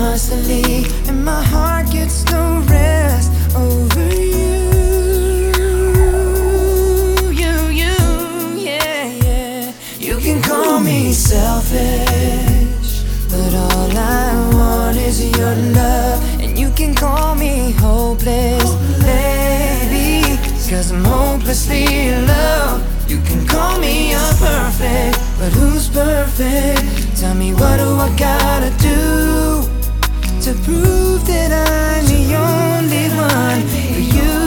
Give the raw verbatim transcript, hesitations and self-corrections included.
constantly, and my heart gets no rest over you. You, you, yeah, yeah. You can call me selfish, but all I want is your love. And you can call me hopeless, baby, cause I'm hopelessly in love. You can call me imperfect, but who's perfect? Tell me, what do I gotta do to prove that I